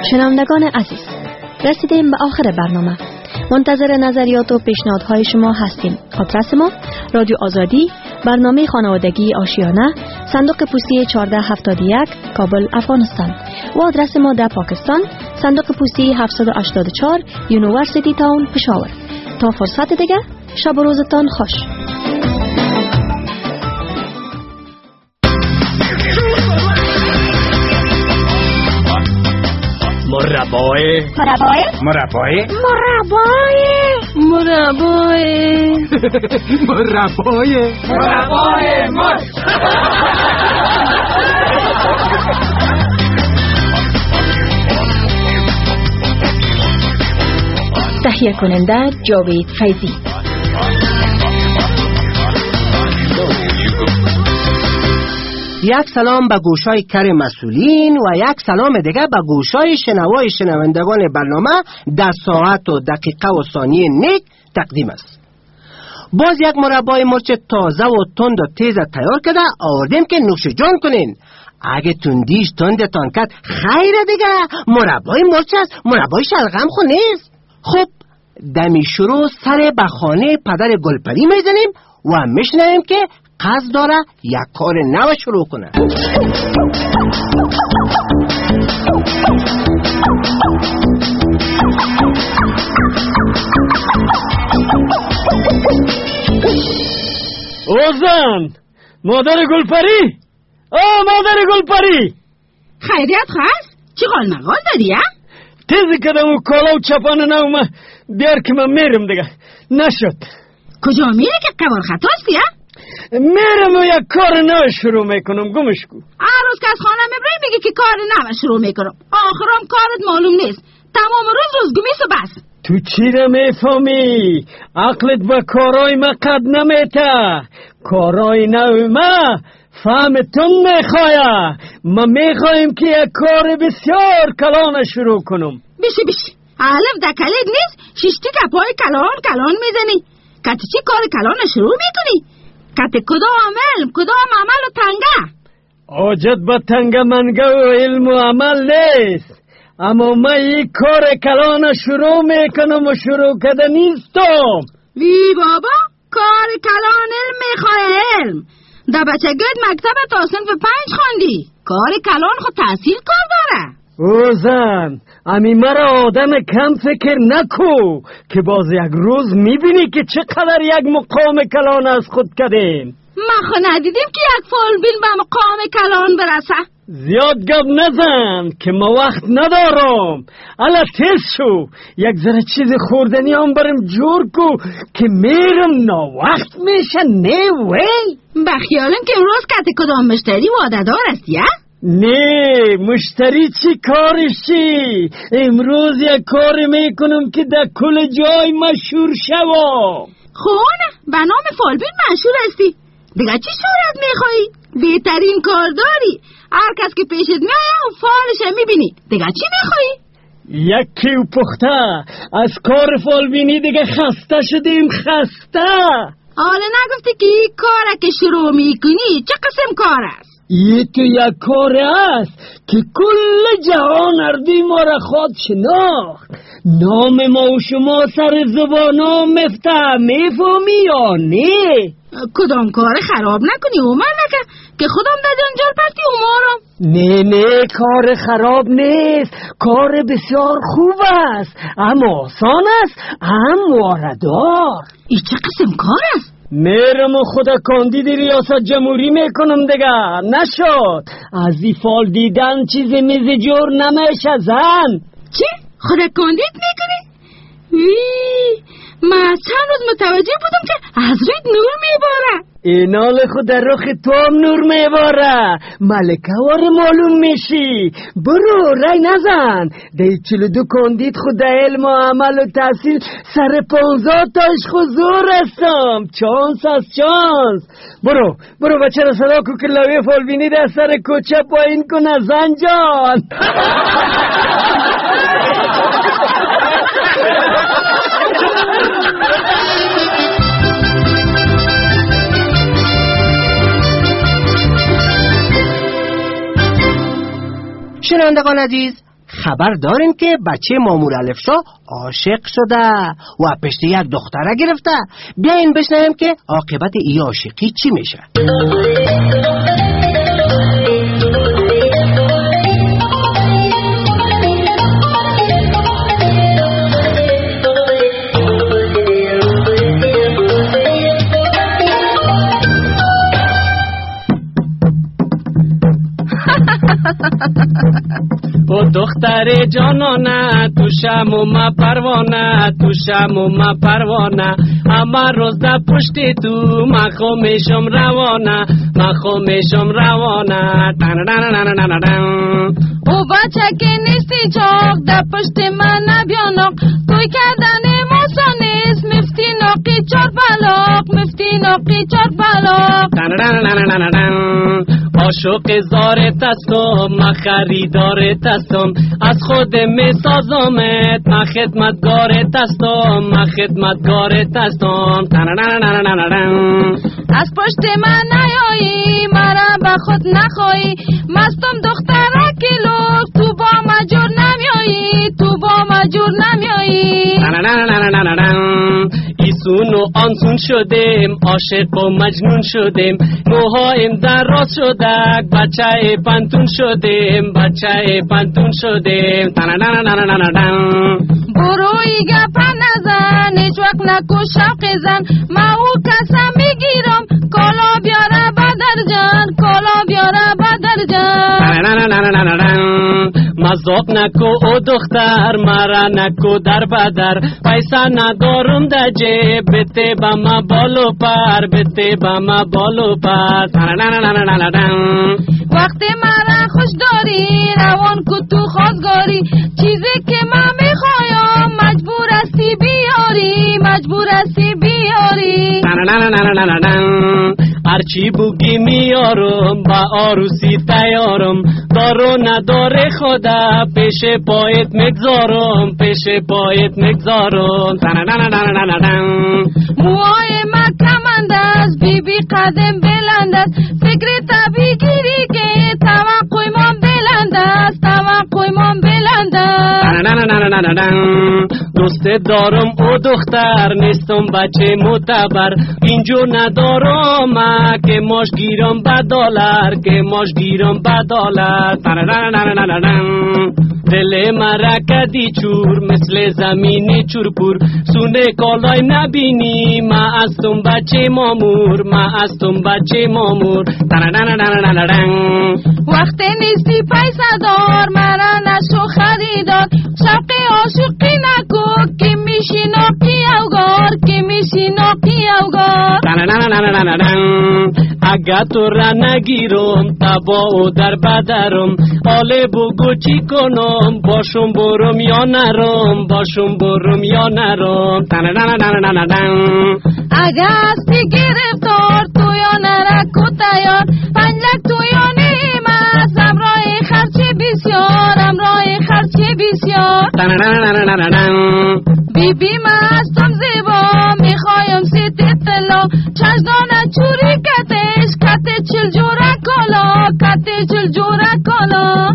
شنوندگان عزیز، رسیدیم به آخر برنامه. منتظر نظریات و پیشنهادهای شما هستیم. آدرس ما: رادیو آزادی، برنامه خانوادگی آشیانه، صندوق پستی 1471، کابل، افغانستان. و آدرس ما در پاکستان: صندوق پستی 784، یونیورسیتی تاون، پشاور. تا فرصت دیگه، شب و روزتان خوش. مربای تهیه کننده جاوید فیضی. یک سلام به گوشای کر مسئولین و یک سلام دیگه به گوشای شنوندگان برنامه در ساعت و دقیقه و ثانیه نیک تقدیم است. باز یک مربای مرچ تازه و تند و تیز تیار کرده آوردیم که نوش جان کنین. اگه تندیش تندتان کرد خیره دیگه، مربای مرچ است، مربای شلغم خو نیست. خب دمی شروع سر به خانه پدر گلپری میزنیم و میشنویم که قصد داره یک کار نو شروع کنه. اوزان مادر گلپری، مادر گلپری، خیریت خواست؟ چی قال مقال داری ها؟ تیزی کدم و کالا و چپانه نومه بیار که من میرم دیگه. نشد. کجا میره که قبار خطاستی ها؟ میرم و یک کار نو شروع میکنم. گمش کو. هر روز که از خانه میبری میگه که کار نو شروع میکنم، آخرام کارت معلوم نیست. تمام روز گمیس و بس. تو چی را میفهمی؟ عقلت با کارای ما قد نمیته. کارای نو ما فهمتون میخواه. ما میخوایم که یک کار بسیار کلان شروع کنم. بیشی علف در کلید نیست، ششتی کپای کلان میزنی. کتی چی کار کلان شروع میکنی؟ کتی کدام عمل و تنگه؟ آجت با تنگه منگه و علم و عمل نیست، اما من یک کار کلان شروع میکنم و شروع کده نیستم. وی بابا، کار کلان علم میخواه. علم در بچگیت مکتب تا صنف 5 خواندی. کار کلان خود تحصیل کار داره. او زن، امی مرا آدم کم فکر نکو که باز یک روز میبینی که چقدر یک مقام کلان از خود کردیم. ما خو ندیدیم که یک فالبین به مقام کلان برسه. زیاد گپ نزن که ما وقت ندارم. الا تیز شو، یک ذره چیز خوردنی هم برم جور کو که میرم نا وقت میشه. نه وی بخیالم که امروز کت کدام مشتری وعده دار است یا؟ نه، مشتری چی کارشی؟ امروز یک کار میکنم که در کل جای مشهور شوم. خونه به نام فالبین مشهور هستی. دیگه چی صورت میخوایی؟ بهترین کار داری. هر کس که پیشت میایه و فالش میبینی. دیگه چی میخوایی؟ یک کیو پخته. از کار فالبینی دیگه خسته شدیم. خسته. حالا نگفتی که این کاره که شروع میکنی چه قسم کار است؟ یه تو یک کار است که کل جهان اردی ما را خود شناخت. نام ما و شما سر زبانا مفته میفهمی یا نه؟ کدام کار خراب نکنی اومر نکن که خودم در جنجال پرتی اومارم. نه کار خراب نیست، کار بسیار خوب است، اما آسان است، هم واردار. این چه قسم کار است؟ میرم و خدا کاندید ریاست جمهوری میکنم دیگه. نشد. از این فال دیدن چیز میز جور نمیشه زن. چی؟ خدا کاندید میکنی؟ من چند روز متوجه بودم که از روی نور میباره. اینال خود در رخ تو هم نور میباره. ملکه واره معلوم میشی. برو رای نزن. دی 42 کاندید خود علم و عمل و تحصیل سر 15 تاش خود زور هستم. چانس از چانس. برو بچه را صدا کو که لوی فالبینی در سر کوچه پایین کنه زن جان. شنوندگان عزیز، خبر داریم که بچه مامور الفشا عاشق شده و پشت یک دختره گرفته. بیاین بشنویم که عاقبت ای عاشقی چی میشه. او دختر جانانه تو شم و ما پروانه، تو شم و ما پروانه، همه روز در پشت تو ما خو میشم روانه، ما خو میشم روانه. او بچه که نیستی چاق در پشت من نبیاناق، توی کردن موسا نیست مفتی ناقی چار بلاق، مفتی ناقی چار بلاق. عاشق زارت هستم، ما خریدارت هستم، از خود می سازمت، ما خدمتگارت هستم، ما خدمتگارت هستم. از پشت من نیایی مرا به خود نخوایی، مستم دختره کلوک تو با مجور نمیایی، تو با مجور نمیایی. ایسون و آنسون شدیم، عاشق و مجنون شدیم، موهایم در راست شدک، بچه پنتون شدیم، بچه پنتون شدیم. بروی گپ نزن هیچ وقت نکو شوق زن، ما او کسا میگیرم کالا بیاره بدر جان، کالا بیاره بدر جان. مزاق نکو او دختر مرا نکو در بدر، پیسا ندارم در جیب بته با ما بالو پر، بته با ما بالو پر. وقتی مرا خوش داری روان کو تو خواستگاری، چیزی که من میخوایم مجبور هستی بیاری، مجبور هستی بیاری. هرچی بوگی میارم با عروسی تیارم، دارو نداره خدا پیش پایت مگذارم، پیش پایت مگذارم. موهای ما کمند است بی بی قدم بلند است، فکر طبیعی گیری که توقع من بلند است، توقع من بلند است. دوست دارم او دختر نیستم بچه معتبر، اینجور ندارم ما که ماش گیرم با دلار، که ماش گیرم با دلار. دل مرا کدی چور مثل زمینی چورپور، سونه کالای نبینی ما هستم بچه مامور، ما هستم بچه مامور. وقتی نیستی پیسه دار مرا نشو خریدار، شوق عاشقی نکو که میشی ناقی اوگار، که میشی ناقی اوگار. اگه تو را نگیرم تبا و در بدرم، آله بگو چی کنم باشم برم یا نرم، باشم برم یا نرم. اگه هستی گرفتار تو یا نرکو تیار، 5 لک تو یا نیمت امرای خرچه بسیار، امرای خرچه بسیار. بی بی مستم زیبا میخوایم سیت اطلاع، چشدانه چوری کتش کت چل جوره کلا، کت چل جوره کلا.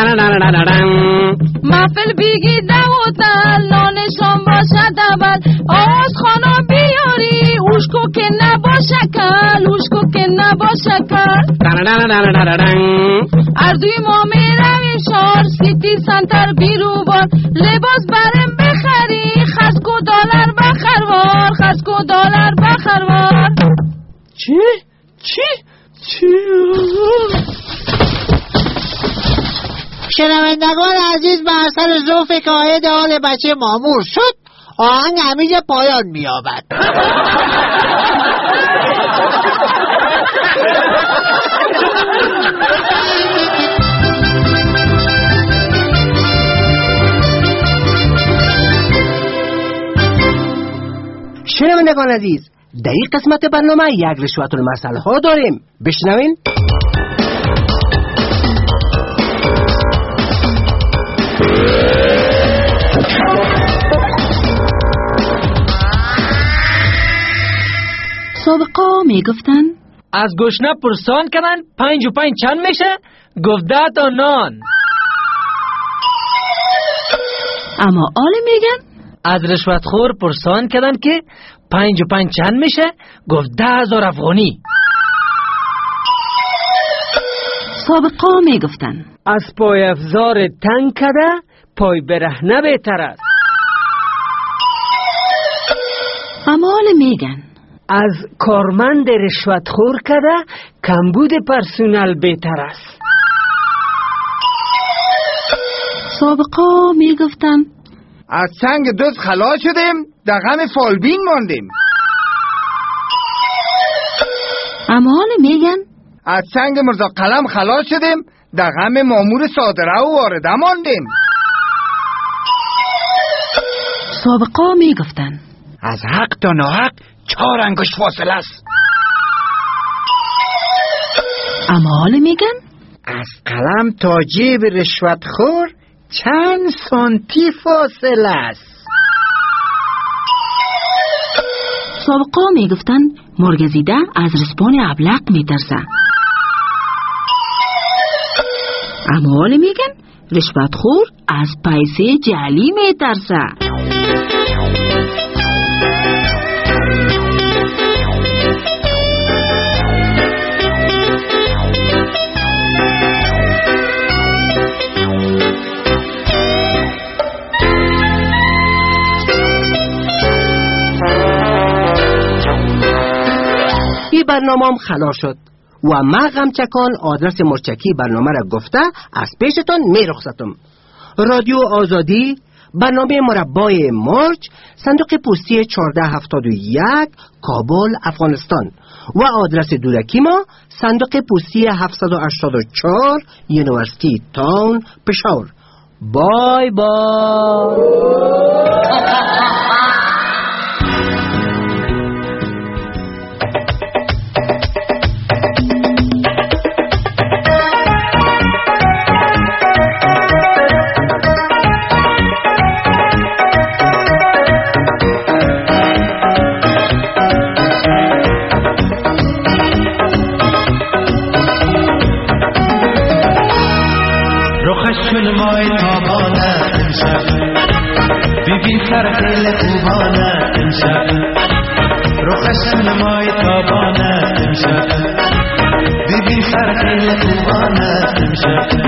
محفل بیگی دوتل نانشان باشه دبل، آواز خانا بیاری اوشکو که نباشه کل، اوشکو که نباشه کل. اردوی ما میرویم شار سیتی سنتر بیرو بار، لباس برم بخری خسکو دلار بخروار، خسکو دلار بخروار. چی؟ چی؟ چی؟ شنوندگان عزیز، بر اثر ضعف که عاید حال بچه مامور شد، آهنگ همیشه پایان می‌یابد. شنوندگان عزیز، در این قسمت برنامه یک رشوت المثل ها داریم، بشنوین. سابقا میگفتن از گشنه پرسان کنن 5 و 5 چند میشه؟ گفت 10 تا نان. اما آل میگن از رشوتخور پرسان کردن که 5 و 5 چند میشه؟ گفت 10,000 افغانی. سابقا میگفتن از پای افزار تنگ کده پای برهنه بهتر است. اما آل میگن از کارمند رشوتخور کده کمبود پرسونل بهتر است. سابقا میگفتن از چنگ دزد خلاص شدیم، در غم فالبین ماندیم. اما آل میگن از چنگ مرزا قلم خلاص شدیم، در غم مامور صادره و وارده ماندیم. سابقا میگفتن از حق تا ناحق 4 انگشت فاصله است. اما آل میگن از قلم تا جیب رشوتخور چند سانتی فاصله است. سابقا میگفتن مرغزیده از رسپان ابلق میترسه. اما آل میگن رشوتخور از پیسه جعلی میترسه. برنامه هم خلاص شد و ما غمچکان آدرس مرچکی برنامه را گفته از پیشتان می رخصتم. رادیو آزادی، برنامه مربای مرچ، صندوق پستی 1471 کابل افغانستان و آدرس دورکی ما صندوق پستی 784 یونیورسیتی تاون پشاور. بای بای. چون مای تابانه امشب ببین سر خیل خوبانه امشب رخش چون مای تابانه امشب ببین سر خیل خوبانه امشب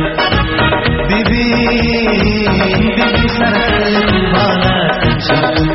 Bibi sar khil kubana